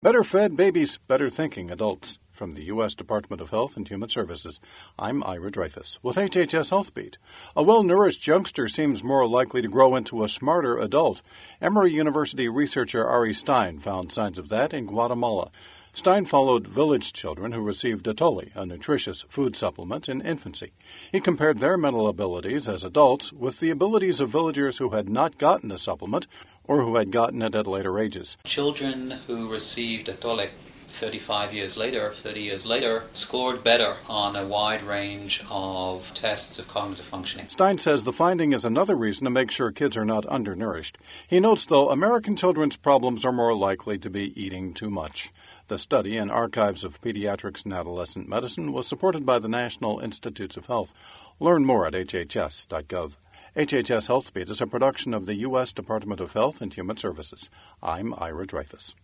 Better fed babies, better thinking adults. From the U.S. Department of Health and Human Services, I'm Ira Dreyfus with HHS Health Beat. A well-nourished youngster seems more likely to grow into a smarter adult. Emory University researcher Ari Stein found signs of that in Guatemala. Stein followed village children who received Atole, a nutritious food supplement, in infancy. He compared their mental abilities as adults with the abilities of villagers who had not gotten the supplement or who had gotten it at later ages. Children who received Atole 30 years later, scored better on a wide range of tests of cognitive functioning. Stein says the finding is another reason to make sure kids are not undernourished. He notes, though, American children's problems are more likely to be eating too much. The study in Archives of Pediatrics and Adolescent Medicine was supported by the National Institutes of Health. Learn more at hhs.gov. HHS Health Beat is a production of the U.S. Department of Health and Human Services. I'm Ira Dreyfus.